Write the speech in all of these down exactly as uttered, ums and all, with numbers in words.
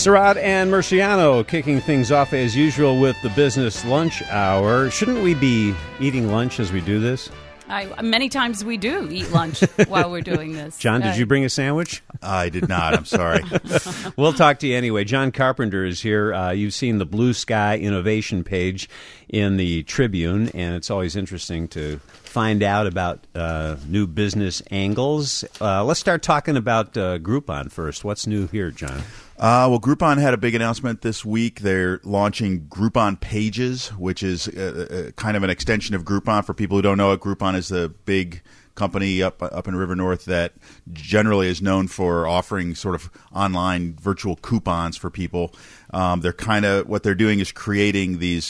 Surratt and Murciano kicking things off as usual with the business lunch hour. Shouldn't we be eating lunch as we do this? I, many times we do eat lunch while we're doing this. John, did uh, you bring a sandwich? I did not. I'm sorry. We'll talk to you anyway. John Carpenter is here. Uh, you've seen the Blue Sky Innovation page in the Tribune, and it's always interesting to find out about uh, new business angles. Uh, let's start talking about uh, Groupon first. What's new here, John? Uh, well, Groupon had a big announcement this week. They're launching Groupon Pages, which is uh, uh, kind of an extension of Groupon. For people who don't know it, Groupon is the big company up up in River North that generally is known for offering sort of online virtual coupons for people. Um, they're kind of what they're doing is creating these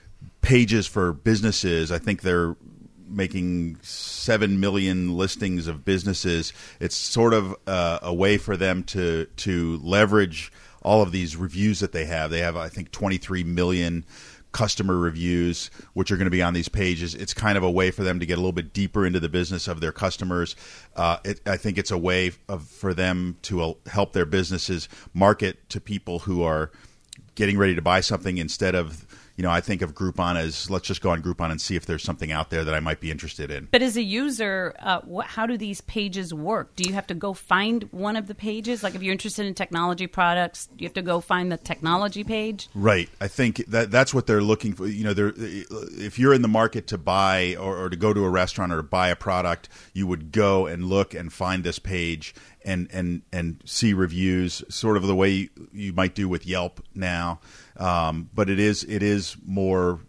pages for businesses. I think they're making seven million listings of businesses. It's sort of uh, a way for them to to leverage all of these reviews that they have. They have, I think, twenty-three million customer reviews, which are going to be on these pages. It's kind of a way for them to get a little bit deeper into the business of their customers. Uh, it, I think it's a way of, for them to uh, help their businesses market to people who are getting ready to buy something instead of, you know, I think of Groupon as, let's just go on Groupon and see if there's something out there that I might be interested in. But as a user, uh, wh- how do these pages work? Do you have to go find one of the pages? Like if you're interested in technology products, do you have to go find the technology page? Right. I think that that's what they're looking for. You know, they're, if you're in the market to buy or, or to go to a restaurant or to buy a product, you would go and look and find this page and, and, and see reviews, sort of the way you might do with Yelp now. Um, but it is it is more,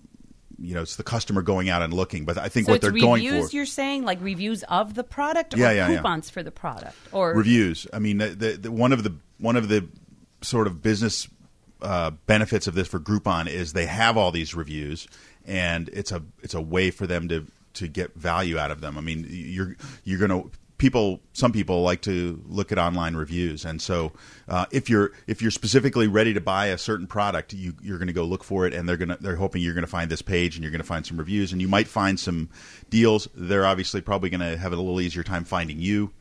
you know, it's the customer going out and looking. But I think so what it's they're going for. reviews, you're saying, like reviews of the product, or yeah, yeah, coupons yeah. for the product, or reviews. I mean, the, the, the, one of the one of the sort of business uh, benefits of this for Groupon is they have all these reviews, and it's a it's a way for them to to get value out of them. I mean, you're you're going to. People, some people like to look at online reviews, and so uh, if you're if you're specifically ready to buy a certain product, you, you're going to go look for it, and they're going to they're hoping you're going to find this page, and you're going to find some reviews, and you might find some deals. They're obviously probably going to have a little easier time finding you.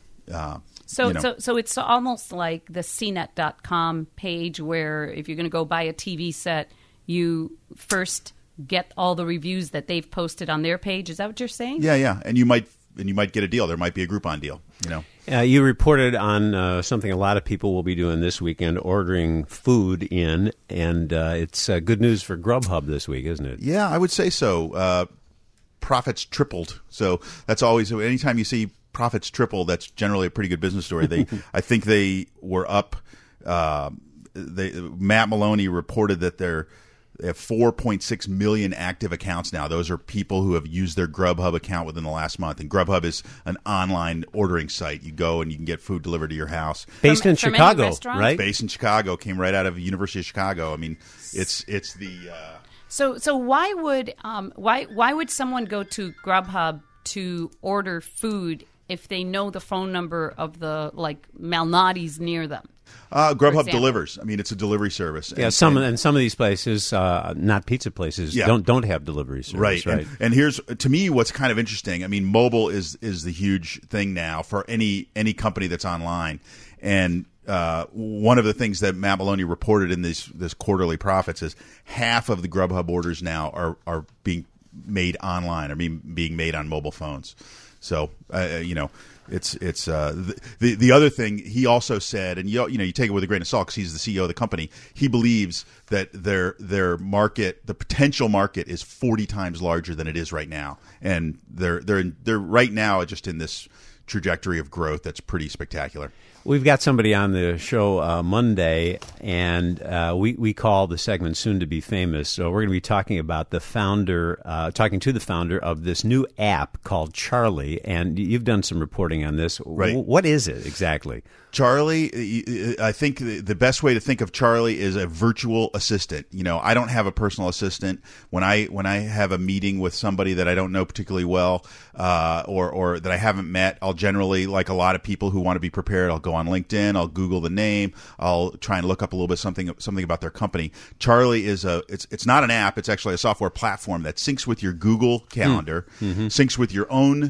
Uh, so, you know. so, so it's almost like the C net dot com page, where if you're going to go buy a T V set, you first get all the reviews that they've posted on their page. Is that what you're saying? Yeah, yeah, and you might. And you might get a deal. There might be a Groupon deal, you know. Uh, you reported on uh, something a lot of people will be doing this weekend, ordering food in, and uh, it's uh, good news for Grubhub this week, isn't it? Yeah, I would say so. Uh, profits tripled. So that's always, anytime you see profits triple, that's generally a pretty good business story. They, I think they were up. Uh, they, Matt Maloney reported that they're They have four point six million active accounts now. Those are people who have used their Grubhub account within the last month. And Grubhub is an online ordering site. You go and you can get food delivered to your house. Based from, in from Chicago, right? Based in Chicago. Came right out of the University of Chicago. I mean, it's it's the... Uh, so so why would um, why why would someone go to Grubhub to order food if they know the phone number of the, like, Malnati's near them? Uh, Grubhub delivers. I mean, it's a delivery service. Yeah, and, some and, and some of these places, uh, not pizza places, yeah. don't don't have delivery service. Right. Right. And, and here's, to me, what's kind of interesting. I mean, mobile is is the huge thing now for any any company that's online. And uh, one of the things that Matt Maloney reported in this this quarterly profits is half of the Grubhub orders now are are being made online, or being being made on mobile phones. So uh, you know. It's it's uh, the, the the other thing he also said, and you you know you take it with a grain of salt because he's the C E O of the company. He believes that their their market, the potential market, is forty times larger than it is right now, and they're they're they're right now just in this trajectory of growth that's pretty spectacular. We've got somebody on the show uh, Monday, and uh, we, we call the segment Soon to Be Famous. So we're going to be talking about the founder, uh, talking to the founder of this new app called Charlie, and you've done some reporting on this. Right. W- what is it exactly? Charlie, I think the best way to think of Charlie is a virtual assistant. You know, I don't have a personal assistant. When I when I have a meeting with somebody that I don't know particularly well, uh, or or that I haven't met, I'll generally, like a lot of people who want to be prepared, I'll go on LinkedIn, I'll Google the name, I'll try and look up a little bit something something about their company. Charlie is a it's it's not an app. It's actually a software platform that syncs with your Google Calendar, mm-hmm. syncs with your own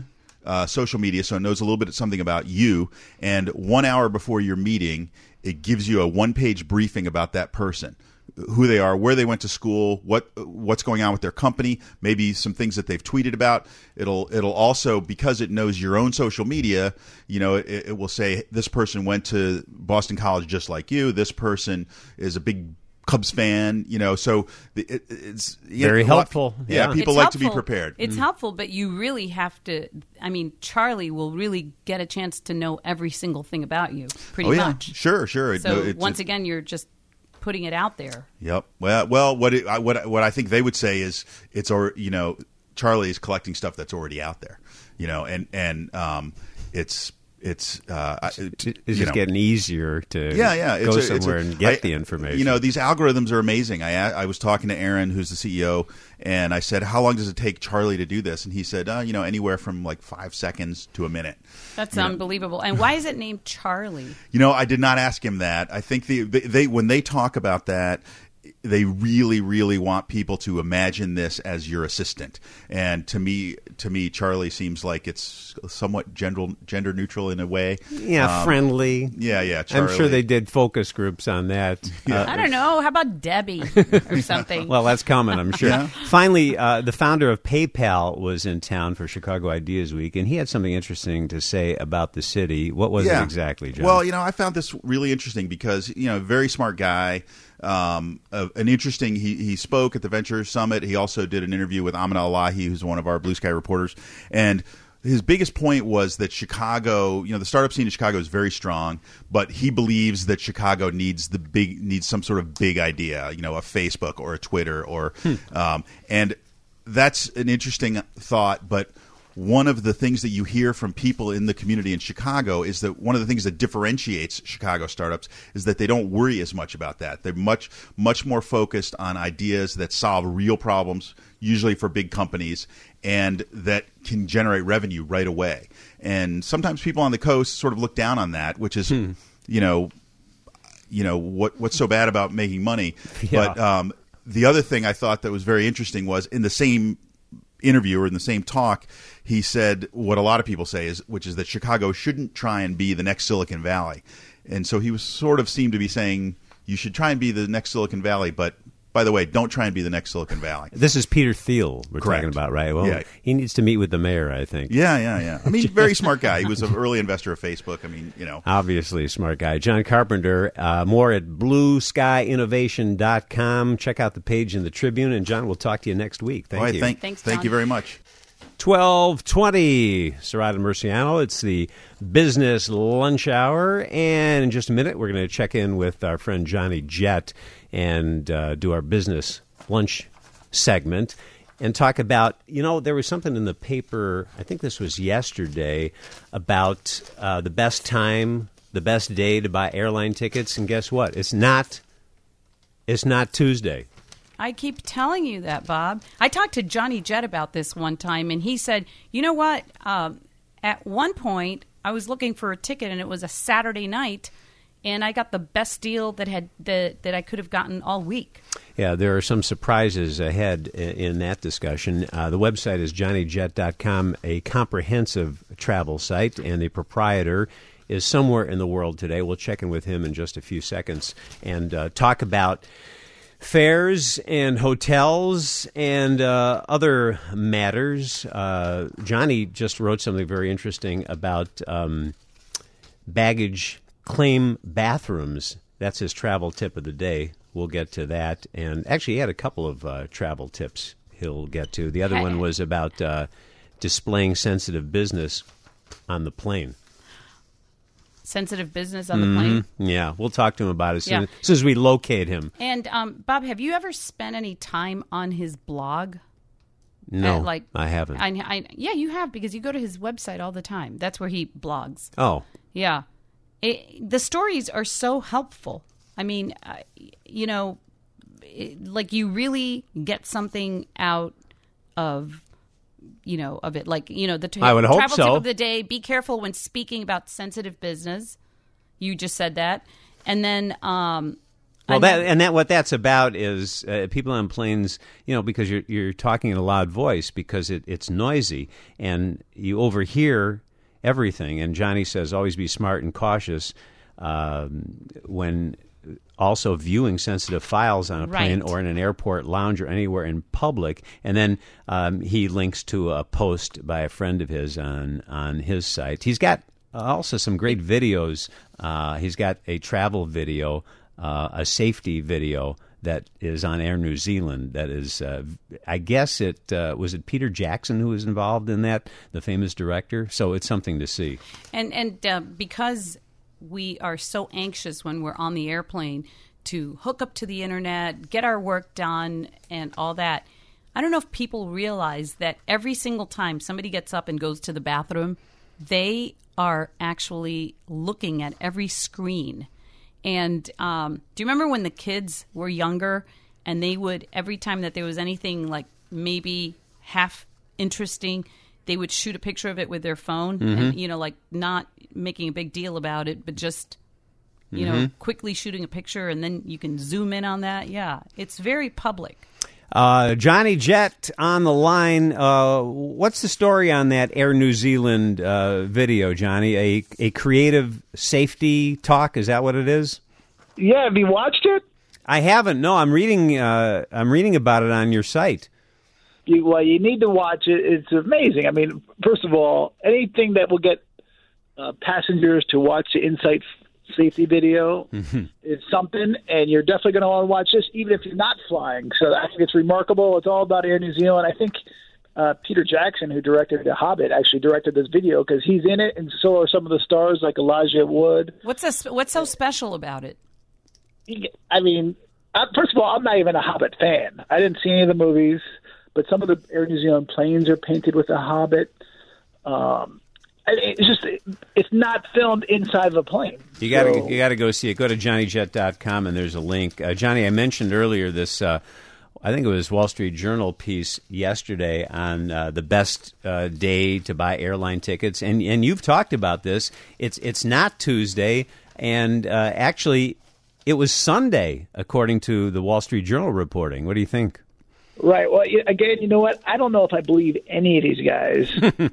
uh, social media, so it knows a little bit of something about you. And one hour before your meeting, it gives you a one-page briefing about that person. Who they are, where they went to school, what what's going on with their company, maybe some things that they've tweeted about. It'll it'll also, because it knows your own social media, you know, it, it will say this person went to Boston College just like you. This person is a big Cubs fan, you know. So it, it's very know, helpful. Lot, yeah, yeah, people it's like helpful. to be prepared. It's mm. helpful, but you really have to. I mean, Charlie will really get a chance to know every single thing about you, pretty oh, yeah. much. Sure, sure. So no, it's, once it's, again, you're just putting it out there. Yep. Well, well, what it, I, what what I think they would say is it's or you know Charlie is collecting stuff that's already out there, you know, and and um, it's it's uh, it's just know. getting easier to yeah yeah go it's a, somewhere it's a, and get I, the information. You know, these algorithms are amazing. I I was talking to Aaron, who's the C E O, and I said, "How long does it take Charlie to do this?" And he said, uh, "You know, anywhere from like five seconds to a minute." That's you unbelievable. Know? And why is it named Charlie? You know, I did not ask him that. I think the, they, they when they talk about that, they really, really want people to imagine this as your assistant. And to me, to me, Charlie seems like it's somewhat gender gender neutral in a way. Yeah, um, friendly. Yeah, yeah. Charlie. I'm sure they did focus groups on that. Yeah. Uh, I don't know. How about Debbie or something? Well, that's coming, I'm sure. Yeah. Finally, uh, the founder of PayPal was in town for Chicago Ideas Week, and he had something interesting to say about the city. What was yeah. it exactly, John? Well, you know, I found this really interesting because, you know, very smart guy. Um, uh, an interesting. He he spoke at the Venture Summit. He also did an interview with Amin Al-Alahi, who's one of our Blue Sky reporters, and his biggest point was that Chicago, you know, the startup scene in Chicago is very strong, but he believes that Chicago needs the big needs some sort of big idea, you know, a Facebook or a Twitter or, hmm. um, and that's an interesting thought, but. One of the things that you hear from people in the community in Chicago is that one of the things that differentiates Chicago startups is that they don't worry as much about that. They're much, much more focused on ideas that solve real problems, usually for big companies, and that can generate revenue right away. And sometimes people on the coast sort of look down on that, which is, hmm. you know, you know what what's so bad about making money. Yeah. But um, the other thing I thought that was very interesting was in the same interview or in the same talk, he said what a lot of people say is, which is that Chicago shouldn't try and be the next Silicon Valley. And so he was sort of seemed to be saying you should try and be the next Silicon Valley, but by the way, don't try and be the next Silicon Valley. This is Peter Thiel we're Correct. talking about, right? Well, yeah. he needs to meet with the mayor, I think. Yeah, yeah, yeah. I mean, very smart guy. He was an early investor of Facebook. I mean, you know. Obviously a smart guy. John Carpenter, uh, more at blue sky innovation dot com. Check out the page in the Tribune, and John, we'll talk to you next week. Thank All right, you. Thank, Thanks, thank John. you very much. twelve twenty, Serrata Murciano. It's the business lunch hour, and in just a minute, we're going to check in with our friend Johnny Jett and uh, do our business lunch segment and talk about, you know, there was something in the paper, I think this was yesterday, about uh, the best time, the best day to buy airline tickets, and guess what? It's not, it's not Tuesday. I keep telling you that, Bob. I talked to Johnny Jett about this one time, and he said, you know what? Um, at one point, I was looking for a ticket, and it was a Saturday night, and I got the best deal that had that, that I could have gotten all week. Yeah, there are some surprises ahead in, in that discussion. Uh, the website is johnny jet dot com, a comprehensive travel site, and the proprietor is somewhere in the world today. We'll check in with him in just a few seconds and uh, talk about fares and hotels and uh, other matters. Uh, Johnny just wrote something very interesting about um, baggage claim bathrooms. That's his travel tip of the day. We'll get to that. And actually, he had a couple of uh, travel tips he'll get to. The other Hey. one was about uh, displaying sensitive business on the plane. Sensitive business on the plane. Yeah, we'll talk to him about it as soon, Yeah. as, soon as we locate him. And, um, Bob, have you ever spent any time on his blog? No, Uh, like I haven't. I, I, yeah, you have, because you go to his website all the time. That's where he blogs. oh, Yeah. It, the stories are so helpful. I mean, uh, you know, it, like you really get something out of, you know, of it. Like, you know, the t- I would hope travel so. tip of the day, be careful when speaking about sensitive business. You just said that. And then um, Well, that and that what that's about is uh, people on planes, you know, because you're you're talking in a loud voice because it, it's noisy and you overhear everything. And Johnny says, always be smart and cautious um, when also viewing sensitive files on a plane Right. or in an airport lounge or anywhere in public. And then um, he links to a post by a friend of his on on his site. He's got also some great videos. Uh, he's got a travel video, uh, a safety video that is on Air New Zealand. That is, uh, I guess it uh, was it Peter Jackson who was involved in that, the famous director. So it's something to see. And and uh, because we are so anxious when we're on the airplane to hook up to the internet, get our work done, and all that. I don't know if people realize that every single time somebody gets up and goes to the bathroom, they are actually looking at every screen. And um, do you remember when the kids were younger and they would, every time that there was anything like maybe half interesting, they would shoot a picture of it with their phone Mm-hmm. and, you know, like not making a big deal about it, but just, you Mm-hmm. know, quickly shooting a picture and then you can zoom in on that. Yeah, it's very public. Uh, Johnny Jett on the line. Uh, what's the story on that Air New Zealand uh, video, Johnny? A a creative safety talk? Is that what it is? Yeah, have you watched it? I haven't. No, I'm reading. Uh, I'm reading about it on your site. You, well, you need to watch it. It's amazing. I mean, first of all, anything that will get uh, passengers to watch the Insight safety video is something, and you're definitely going to want to watch this, even if you're not flying. So I think it's remarkable. It's all about Air New Zealand. I think uh, Peter Jackson, who directed The Hobbit, actually directed this video because he's in it, and so are some of the stars like Elijah Wood. What's a, what's so special about it? I mean, I, first of all, I'm not even a Hobbit fan. I didn't see any of the movies, but some of the Air New Zealand planes are painted with a Hobbit. Um, it's just it's not filmed inside of a plane. You got to So- you got to go see it. Go to johnny jet dot com and there's a link. Uh, Johnny, I mentioned earlier this. Uh, I think it was Wall Street Journal piece yesterday on uh, the best uh, day to buy airline tickets, and and you've talked about this. It's it's not Tuesday, and uh, actually, it was Sunday, according to the Wall Street Journal reporting. What do you think? Right. Well, y- again, you know what? I don't know if I believe any of these guys.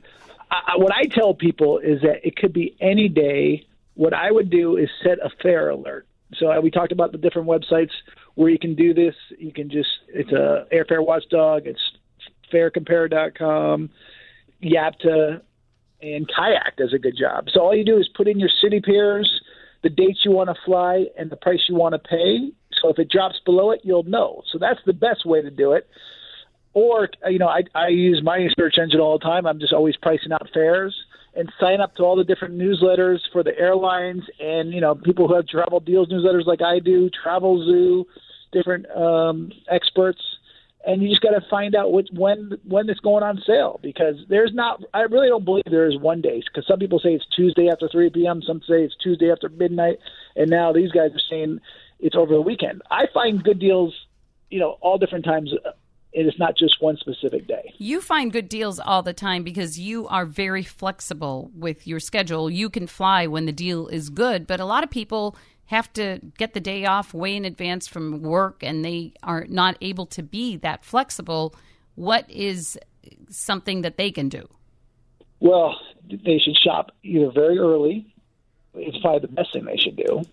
I, what I tell people is that it could be any day. What I would do is set a fare alert. So uh, we talked about the different websites where you can do this. You can just, it's a Airfare Watchdog, it's fare compare dot com, Yapta, and Kayak does a good job. So all you do is put in your city pairs, the dates you want to fly, and the price you want to pay. So if it drops below it, you'll know. So that's the best way to do it. Or, you know, I, I use my search engine all the time. I'm just always pricing out fares and sign up to all the different newsletters for the airlines and, you know, people who have travel deals newsletters like I do, Travel Zoo, different um, experts. And you just got to find out which, when when it's going on sale, because there's not – I really don't believe there is one day, because some people say it's Tuesday after three p.m., some say it's Tuesday after midnight, and now these guys are saying it's over the weekend. I find good deals, you know, all different times. It is not just one specific day. You find good deals all the time because you are very flexible with your schedule. You can fly when the deal is good, but a lot of people have to get the day off way in advance from work, and they are not able to be that flexible. What is something that they can do? Well, they should shop either very early. It's probably the best thing they should do.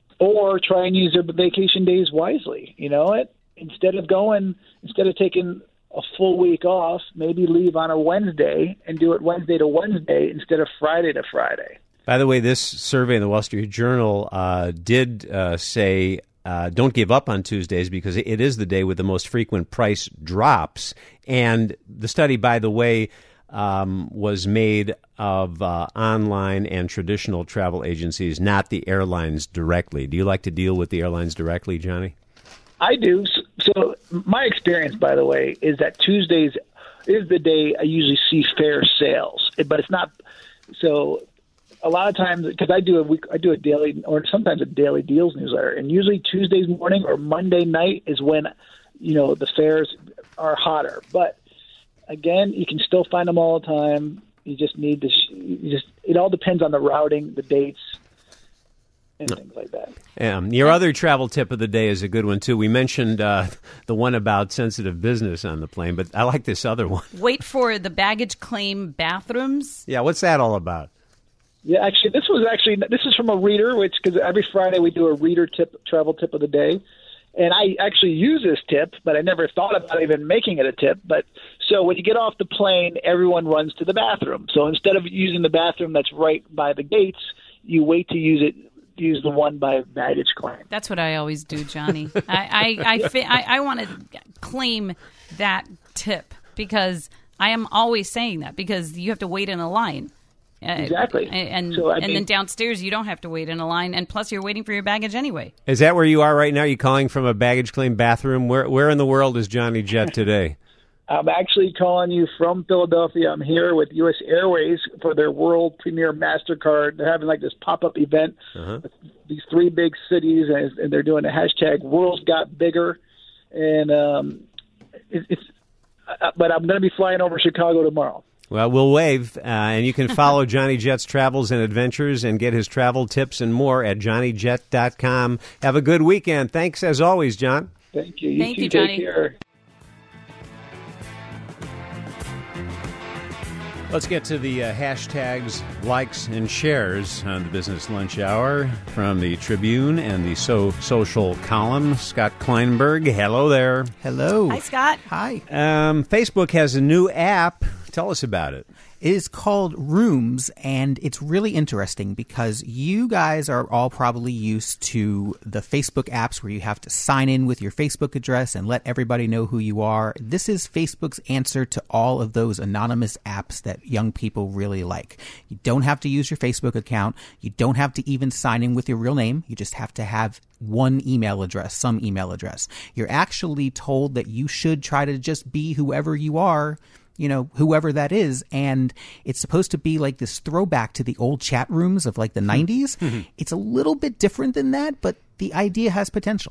Or try and use their vacation days wisely. You know it? Instead of going, instead of taking a full week off, maybe leave on a Wednesday and do it Wednesday to Wednesday instead of Friday to Friday. By the way, this survey in the Wall Street Journal uh, did uh, say uh, don't give up on Tuesdays because it is the day with the most frequent price drops. And the study, by the way, um, was made of uh, online and traditional travel agencies, not the airlines directly. Do you like to deal with the airlines directly, Johnny? I do. So my experience, by the way, is that Tuesdays is the day I usually see fare sales, but it's not. So a lot of times, because I do a week, I do a daily or sometimes a daily deals newsletter, and usually Tuesdays morning or Monday night is when, you know, the fares are hotter. But again, you can still find them all the time. You just need to. You just it all depends on the routing, the dates. and things like that. Um, your other travel tip of the day is a good one, too. We mentioned uh, the one about sensitive business on the plane, but I like this other one. Wait for the baggage claim bathrooms. Yeah, what's that all about? Yeah, actually, this was actually this is from a reader, which because every Friday we do a reader tip, travel tip of the day, and I actually use this tip, but I never thought about even making it a tip. But so when you get off the plane, everyone runs to the bathroom. So instead of using the bathroom that's right by the gates, you wait to use it. Use the one by baggage claim. That's what I always do, Johnny. I I I, fi- I, I want to claim that tip because I am always saying that because you have to wait in a line. Uh, Exactly. And So, I and mean- then downstairs you don't have to wait in a line, and plus you're waiting for your baggage anyway. Is that where you are right now? Are you calling from a baggage claim bathroom? Where where in the world is Johnny Jet today? I'm actually calling you from Philadelphia. I'm here with U S Airways for their world premiere MasterCard. They're having like this pop-up event Uh-huh. with these three big cities, and, and they're doing a hashtag Worlds Got Bigger. And um, it, it's, uh, but I'm going to be flying over Chicago tomorrow. Well, we'll wave, uh, and you can follow Johnny Jet's travels and adventures and get his travel tips and more at johnny jet dot com. Have a good weekend. Thanks, as always, John. Thank you. You Thank two you, take Johnny. care. Let's get to the uh, hashtags, likes, and shares on the Business Lunch Hour from the Tribune and the So Social column. Scott Kleinberg, hello there. Hello. Hi, Scott. Hi. Um, Facebook has a new app. Tell us about it. It is called Rooms, and it's really interesting because you guys are all probably used to the Facebook apps where you have to sign in with your Facebook address and let everybody know who you are. This is Facebook's answer to all of those anonymous apps that young people really like. You don't have to use your Facebook account. You don't have to even sign in with your real name. You just have to have one email address, some email address. You're actually told that you should try to just be whoever you are, you know, whoever that is. And it's supposed to be like this throwback to the old chat rooms of like the nineties. It's a little bit different than that, but the idea has potential.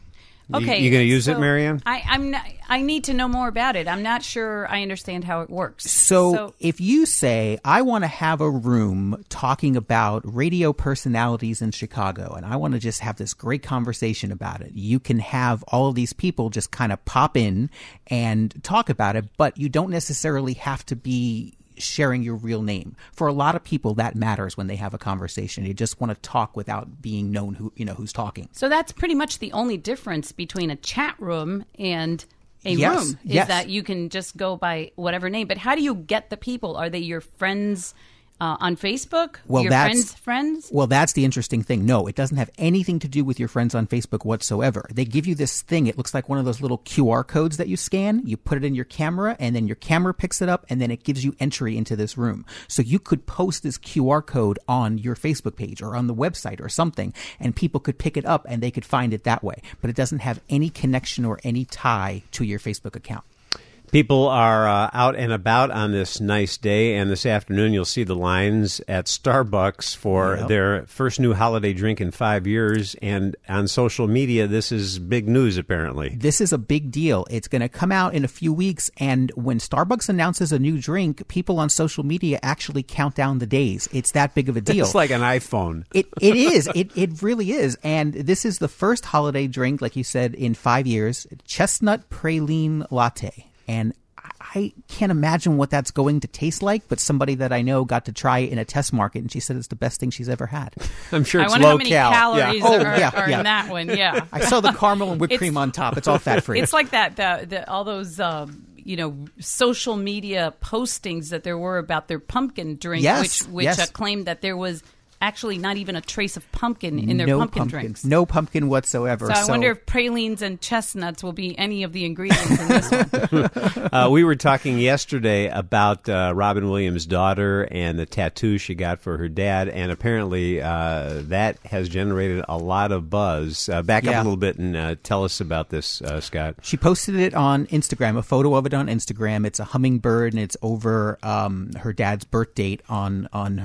Okay, You, you going to use so it, Marianne? I, I'm not, I need to know more about it. I'm not sure I understand how it works. So, if you say, I want to have a room talking about radio personalities in Chicago, and I want to just have this great conversation about it, you can have all of these people just kind of pop in and talk about it, but you don't necessarily have to be sharing your real name. For a lot of people, that matters when they have a conversation. You just want to talk without being known who, you know, who's talking. So that's pretty much the only difference between a chat room and a Yes, room is yes. that you can just go by whatever name. But how do you get the people? Are they your friends uh, on Facebook? Well, your that's- friends' friends? Well, that's the interesting thing. No, it doesn't have anything to do with your friends on Facebook whatsoever. They give you this thing. It looks like one of those little Q R codes that you scan. You put it in your camera, and then your camera picks it up, and then it gives you entry into this room. So you could post this Q R code on your Facebook page or on the website or something, and people could pick it up, and they could find it that way. But it doesn't have any connection or any tie to your Facebook account. People are uh, out and about on this nice day, and this afternoon you'll see the lines at Starbucks for Yep. their first new holiday drink in five years. And on social media, this is big news, apparently. This is a big deal. It's going to come out in a few weeks, and when Starbucks announces a new drink, people on social media actually count down the days. It's that big of a deal. It's like an iPhone. It it is. It it really is. And this is the first holiday drink, like you said, in five years. Chestnut praline latte. And I can't imagine what that's going to taste like, but somebody that I know got to try it in a test market, and she said it's the best thing she's ever had. I'm sure I it's wonder low how many cal. calories Yeah. Oh, are, yeah, are yeah. in that one. Yeah. I saw the caramel and whipped It's- cream on top. It's all fat free. It's like that, the, the, all those, um, you know, social media postings that there were about their pumpkin drink, Yes, which, which yes. uh, claimed that there was actually not even a trace of pumpkin in their no pumpkin, pumpkin, drinks. no pumpkin whatsoever. So I wonder if pralines and chestnuts will be any of the ingredients in this one. Uh, we were talking yesterday about uh, Robin Williams' daughter and the tattoo she got for her dad, and apparently uh, that has generated a lot of buzz. Uh, back up Yeah. a little bit and uh, tell us about this, uh, Scott. She posted it on Instagram, a photo of it on Instagram. It's a hummingbird, and it's over um, her dad's birth date on on her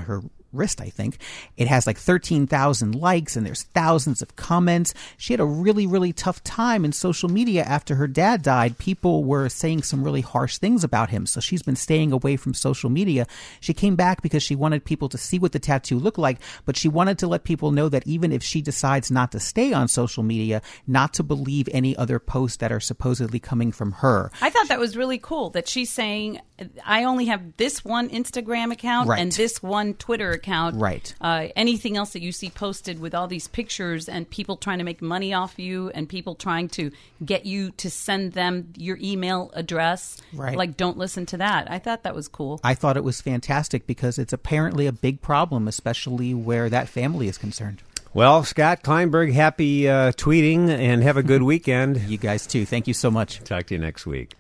wrist, I think. It has like thirteen thousand likes and there's thousands of comments. She had a really, really tough time in social media after her dad died. People were saying some really harsh things about him. So she's been staying away from social media. She came back because she wanted people to see what the tattoo looked like, but she wanted to let people know that even if she decides not to stay on social media, not to believe any other posts that are supposedly coming from her. I thought that was really cool that she's saying, I only have this one Instagram account Right. and this one Twitter account. Right. Uh, anything else that you see posted with all these pictures and people trying to make money off you and people trying to get you to send them your email address. Right. Like, don't listen to that. I thought that was cool. I thought it was fantastic because it's apparently a big problem, especially where that family is concerned. Well, Scott Kleinberg, happy uh, tweeting, and have a good weekend. You guys too. Thank you so much. Talk to you next week.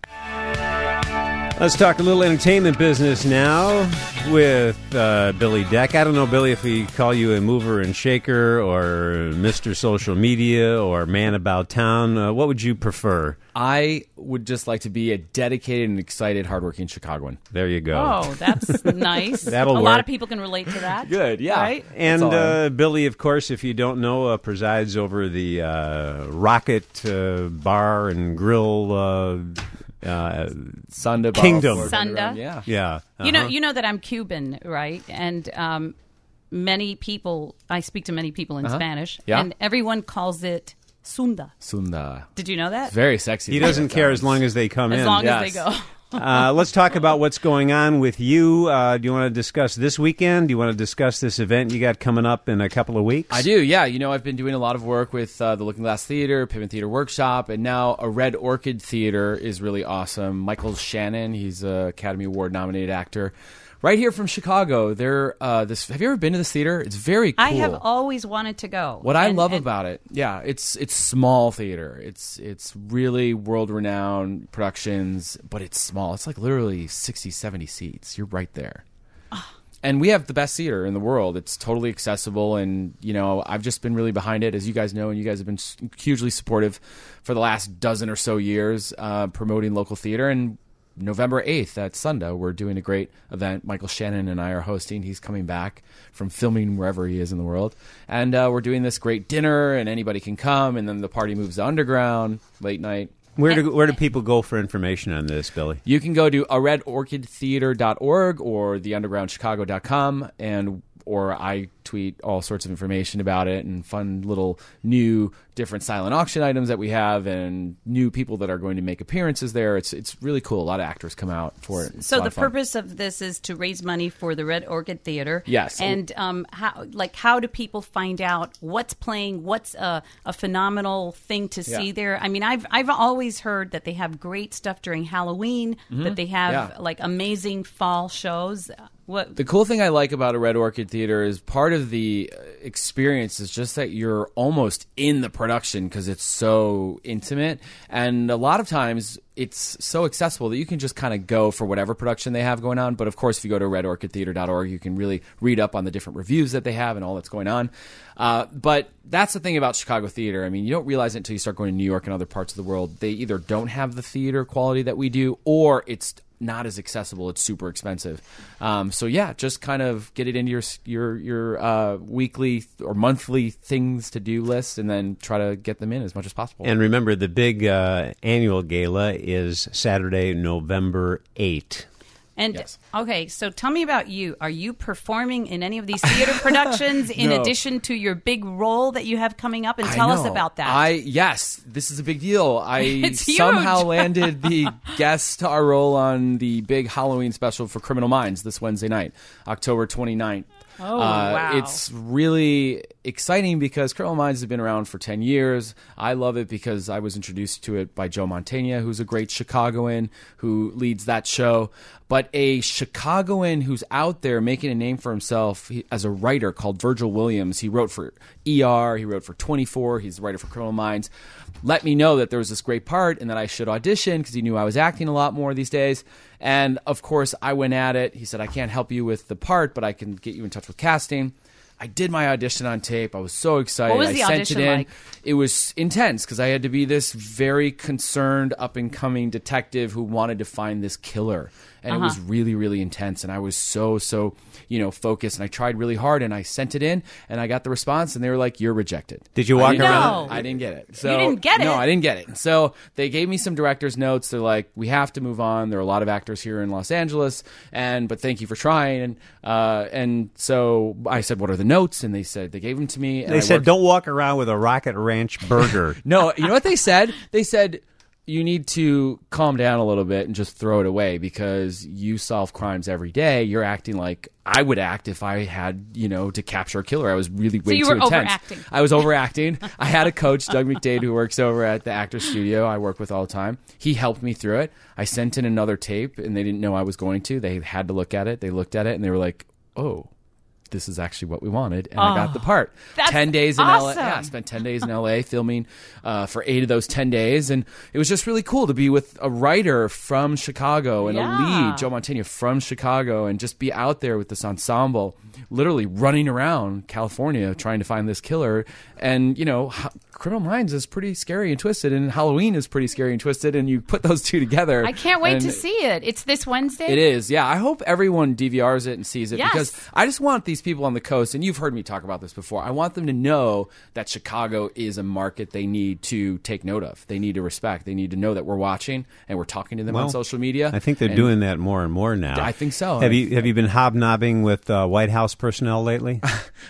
Let's talk a little entertainment business now with uh, Billy Deck. I don't know, Billy, if we call you a mover and shaker or Mister Social Media or man about town. Uh, what would you prefer? I would just like to be a dedicated and excited, hardworking Chicagoan. There you go. Oh, that's nice. That'll a work. lot of people can relate to that. Good, yeah. Right? And That's all I uh, Billy, of course, if you don't know, uh, presides over the uh, Rocket uh, Bar and Grill uh, uh, Sunda Kingdom. Bottle Ford Sunda. Underground, Yeah. yeah. Uh-huh. You know, you know that I'm Cuban, right? And um, many people, I speak to many people in Uh-huh. Spanish, Yeah. and everyone calls it Sunda. Sunda. Did you know that? Very sexy. He doesn't care as long as they come As in. long Yes. as they go. Uh, let's talk about what's going on with you. Uh, do you want to discuss this weekend? Do you want to discuss this event you got coming up in a couple of weeks? I do, yeah. You know, I've been doing a lot of work with uh, the Looking Glass Theater, Piven Theater Workshop, and now a Red Orchid Theater is really awesome. Michael Shannon, he's an Academy Award nominated actor, right here from Chicago. They're uh, this. Have you ever been to this theater? It's very cool. I have always wanted to go. What I And- love and- about it, yeah, it's it's small theater. It's it's really world renowned productions, but it's small. It's like literally sixty, seventy seats. You're right there. And we have the best theater in the world. It's totally accessible, and you know I've just been really behind it, as you guys know, and you guys have been s- hugely supportive for the last dozen or so years, uh, promoting local theater. And November eighth at Sunda, we're doing a great event. Michael Shannon and I are hosting. He's coming back from filming wherever he is in the world. And uh, we're doing this great dinner, and anybody can come, and then the party moves to underground, late night. Where do where do people go for information on this, Billy? You can go to a red orchid theater dot org or the underground chicago dot com, and or I tweet all sorts of information about it and fun little new different silent auction items that we have and new people that are going to make appearances there. It's it's really cool. A lot of actors come out for it. It's a So lot the of fun. purpose of this is to raise money for the Red Orchid Theater. Yes. And um, how, like, how do people find out what's playing? What's a, a phenomenal thing to see Yeah. there? I mean, I've I've always heard that they have great stuff during Halloween. That they have Yeah. like amazing fall shows. What? The cool thing I like about a Red Orchid Theater is part of the uh, experience is just that you're almost in the production because it's so intimate. And a lot of times it's so accessible that you can just kind of go for whatever production they have going on. But of course, if you go to red orchid theater dot org, you can really read up on the different reviews that they have and all that's going on. Uh, but that's the thing about Chicago theater. I mean, you don't realize it until you start going to New York and other parts of the world. They either don't have the theater quality that we do, or it's not as accessible. It's super expensive. Um, so yeah, just kind of get it into your your your uh, weekly or monthly things to do list, and then try to get them in as much as possible. And remember, the big uh, annual gala is Saturday, November eighth. And Yes. okay, so tell me about you. Are you performing in any of these theater productions in No. addition to your big role that you have coming up? And I tell us know. about that. I yes, this is a big deal. I It's huge. somehow landed the guest star role on the big Halloween special for Criminal Minds this Wednesday night, October twenty-ninth. Oh, Uh, wow. It's really exciting because Criminal Minds has been around for ten years. I love it because I was introduced to it by Joe Mantegna, who's a great Chicagoan who leads that show. But a Chicagoan who's out there making a name for himself he, as a writer called Virgil Williams. He wrote for E R, he wrote for twenty-four, he's the writer for Criminal Minds. Let me know that there was this great part and that I should audition because he knew I was acting a lot more these days. And of course, I went at it. He said, I can't help you with the part, but I can get you in touch with casting. I did my audition on tape. I was so excited. What was I the sent audition it in. like? It was intense because I had to be this very concerned, up-and-coming detective who wanted to find this killer. And Uh-huh. it was really, really intense. And I was so, so, you know, focused. And I tried really hard. And I sent it in. And I got the response. And they were like, "You're rejected." Did you I walk didn't- around? No. I didn't get it. So, didn't get No, it? I didn't get it. So they gave me some director's notes. They're like, "We have to move on. There are a lot of actors here in Los Angeles. And but thank you for trying." And uh, and so I said, "What are the notes?" And they said they gave them to me. And They I said, worked- "Don't walk around with a Rocket Ranch burger." No, you know what they said? They said, "You need to calm down a little bit and just throw it away because you solve crimes every day. You're acting like I would act if I had, you know, to capture a killer." I was really way you too were intense. overacting. I was overacting. I had a coach, Doug McDade, who works over at the Actors Studio I work with all the time. He helped me through it. I sent in another tape, and they didn't know I was going to. They had to look at it. They looked at it, and they were like, "Oh, this is actually what we wanted," and I got the part. that's ten days in L A. awesome. Yeah, I spent ten days in L A filming uh, for eight of those ten days, and it was just really cool to be with a writer from Chicago and Yeah. a lead, Joe Mantegna, from Chicago, and just be out there with this ensemble, literally running around California trying to find this killer. And you know, h- Criminal Minds is pretty scary and twisted, and Halloween is pretty scary and twisted, and you put those two together. I can't wait and to see it. It's this Wednesday? It is, yeah. I hope everyone D V Rs it and sees it Yes. because I just want these people on the coast, and you've heard me talk about this before, I want them to know that Chicago is a market they need to take note of. They need to respect. They need to know that we're watching and we're talking to them Well, on social media. I think they're And doing that more and more now. I think so. Have you have you been hobnobbing with uh, White House personnel lately?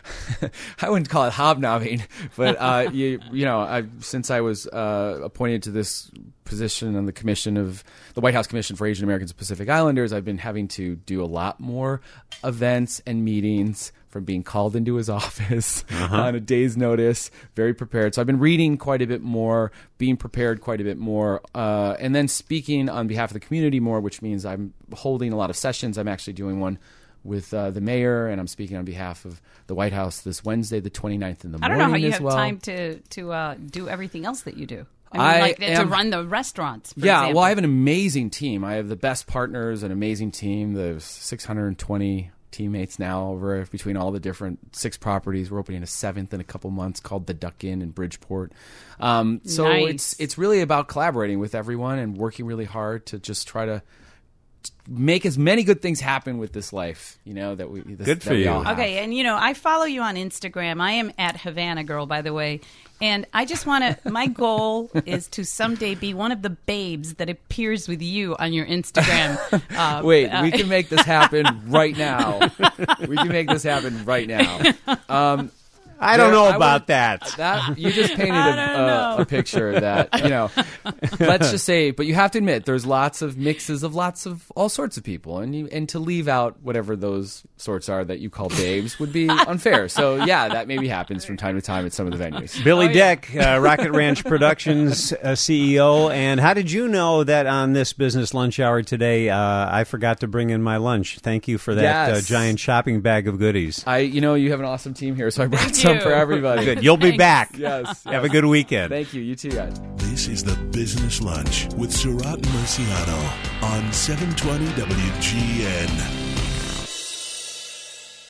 I wouldn't call it hobnobbing, but uh, you you know, I, since I was uh, appointed to this position on the commission of the White House Commission for Asian Americans and Pacific Islanders, I've been having to do a lot more events and meetings, from being called into his office on a day's notice, very prepared. So I've been reading quite a bit more, being prepared quite a bit more, uh, and then speaking on behalf of the community more, which means I'm holding a lot of sessions. I'm actually doing one with uh, the mayor, and I'm speaking on behalf of the White House this Wednesday, the twenty-ninth in the I morning don't know how you as have well. time to, to uh, do everything else that you do. I mean, I like to am- run the restaurants, for yeah, example. well, I have an amazing team. I have the best partners, an amazing team. There's six hundred twenty teammates now over between all the different six properties. We're opening a seventh in a couple months called the Duck Inn in Bridgeport. Um, so Nice. it's it's really about collaborating with everyone and working really hard to just try to make as many good things happen with this life, you know, that we this, Good that for we you. all have. Okay, and you know, I follow you on Instagram. I am at Havana Girl, by the way. And I just want to, my goal is to someday be one of the babes that appears with you on your Instagram. Uh, Wait, uh, we can make this happen right now. We can make this happen right now. Um, I don't There- know I about would- that. That you just painted I a, don't a, know. a picture that, you know, let's just say, but you have to admit there's lots of mixes of lots of all sorts of people, and you, and to leave out whatever those sorts are that you call babes would be unfair. So yeah, that maybe happens from time to time at some of the venues. Billy Oh, Deck, uh, Rocket Ranch Productions uh, C E O. And how did you know that on this business lunch hour today, uh, I forgot to bring in my lunch? Thank you for that Yes. uh, giant shopping bag of goodies. I, you know, you have an awesome team here, so I brought Thank some you. for everybody. Good. You'll be Thanks. back. Yes, Have a yes. good weekend. Thank you. You too, guys. This is the Business Lunch with Surat and Marciano on seven twenty W G N.